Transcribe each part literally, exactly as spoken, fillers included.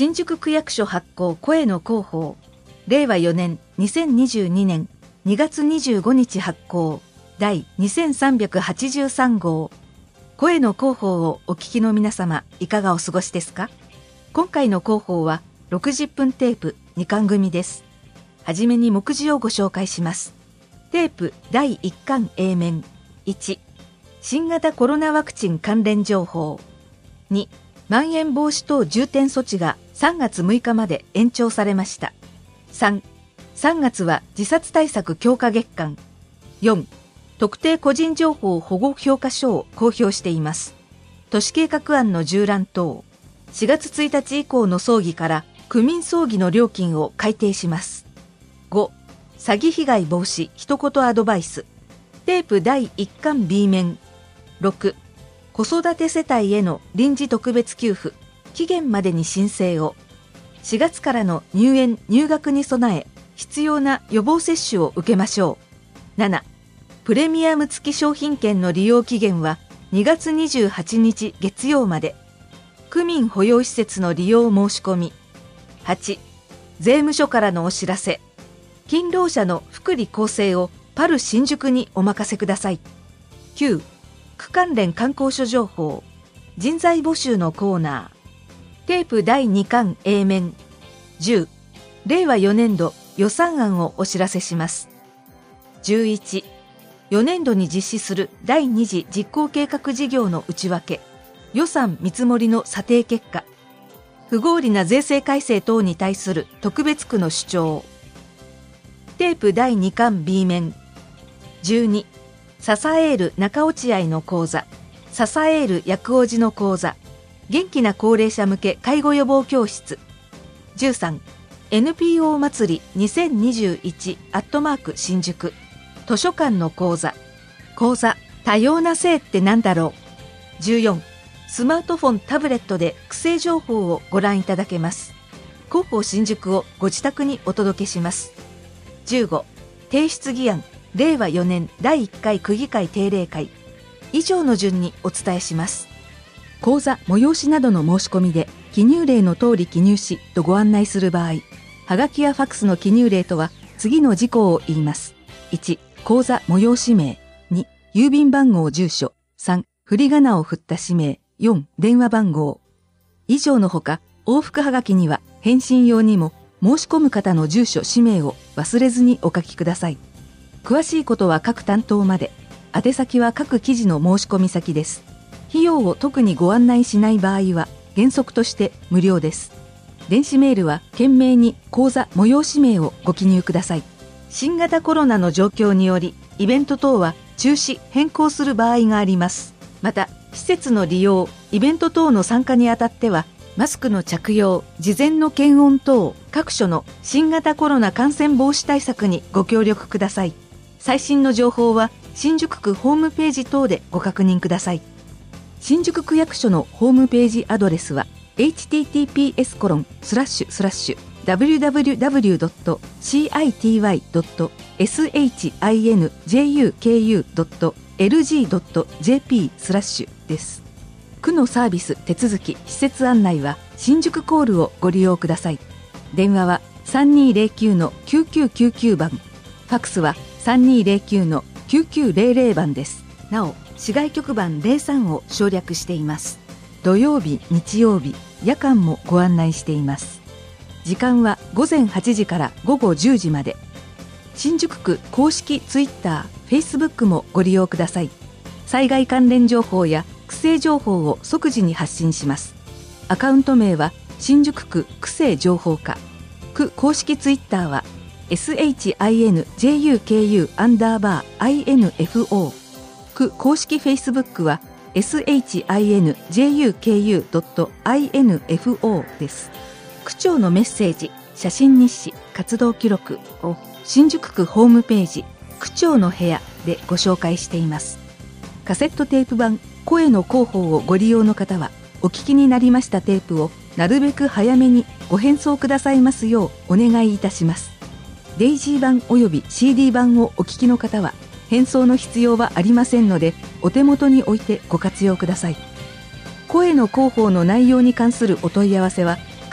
新宿区役所発行声の広報、れいわよねんにせんにじゅうにねんにがつにじゅうごにち発行第にせんさんびゃくはちじゅうさんごう。声の広報をお聞きの皆様、いかがお過ごしですか？今回の広報はろくじゅっぷんテープにかん組です。はじめに目次をご紹介します。テープだいいっかん A 面。いち、新型コロナワクチン関連情報。に、まん延防止等重点措置がさんがつむいかまで延長されました。さん、さんがつは自殺対策強化月間。よん、特定個人情報保護評価書を公表しています。都市計画案の縦覧等。しがつついたち以降の葬儀から区民葬儀の料金を改定します。ご、詐欺被害防止一言アドバイス。テープだいいっかん B 面。ろく、子育て世帯への臨時特別給付、期限までに申請を。しがつからの入園・入学に備え、必要な予防接種を受けましょう。なな、プレミアム付き商品券の利用期限はにがつにじゅうはちにち月曜まで。区民保養施設の利用申し込み。はち、税務署からのお知らせ。勤労者の福利厚生をパル新宿にお任せください。きゅう、区関連観光所情報。人材募集のコーナー。テープだいにかん A 面。じゅう、れいわよねんど予算案をお知らせします。じゅういち、よねんどに実施するだいにじ実行計画事業の内訳。予算見積もりの査定結果。不合理な税制改正等に対する特別区の主張。テープだいにかん B 面。じゅうに、ササエール中落合の講座。ササエール薬王子の講座。元気な高齢者向け介護予防教室。じゅうさん、エヌピーオー 祭りにせんにじゅういちアットマーク新宿。図書館の講座。講座、多様な性ってなんだろう。じゅうよん、スマートフォン、タブレットで区政情報をご覧いただけます。広報新宿をご自宅にお届けします。じゅうご、提出議案、れいわよねんだいいっかい区議会定例会。以上の順にお伝えします。講座、催しなどの申し込みで、記入例の通り記入しとご案内する場合、はがきやファックスの記入例とは次の事項を言います。いち、講座催し名。に、郵便番号住所。さん、振り仮名を振った氏名。よん、電話番号。以上のほか、往復はがきには返信用にも申し込む方の住所氏名を忘れずにお書きください。詳しいことは各担当まで。宛先は各記事の申し込み先です。費用を特にご案内しない場合は原則として無料です。電子メールは懸命に講座催し名をご記入ください。新型コロナの状況によりイベント等は中止・変更する場合があります。また、施設の利用、イベント等の参加にあたっては、マスクの着用、事前の検温等、各所の新型コロナ感染防止対策にご協力ください。最新の情報は、新宿区ホームページ等でご確認ください。新宿区役所のホームページアドレスは、エイチティーティーピーエスコロンスラッシュスラッシュダブリューダブリューダブリュードットシーアイティーワイドットエスエイチアイエヌジェイユーケーユードットエルジードットジェーピースラッシュです。区のサービス、手続き、施設案内は新宿コールをご利用ください。電話は さんにーぜろきゅうのきゅうきゅうきゅうきゅう 番、ファックスは さんにーぜろきゅうのきゅうきゅうぜろぜろ 番です。なお、市外局番ゼロさんを省略しています。土曜日、日曜日、夜間もご案内しています。時間はごぜんはちじからごごじゅうじまで。新宿区公式ツイッター、フェイスブックもご利用ください。災害関連情報や区政情報を即時に発信します。アカウント名は新宿区区政情報課。区公式ツイッターは エスエイチアイエヌジェイユーケーユー アンダーバー アイエヌエフオー。区公式フェイスブックは エスエイチアイエヌジェイユーケーユードットアイエヌエフオー です。区長のメッセージ、写真日誌、活動記録を新宿区ホームページ区長の部屋でご紹介しています。カセットテープ版声の広報をご利用の方はお聞きになりましたテープをなるべく早めにご返送くださいますようお願いいたします。デイジー版および シーディー 版をお聞きの方は返送の必要はありませんのでお手元に置いてご活用ください。声の広報の内容に関するお問い合わせは区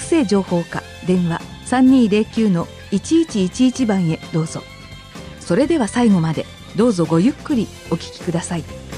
生情報課電話 さんにーぜろきゅうのいちいちいちいち 番へどうぞ。それでは最後までどうぞごゆっくりお聞きください。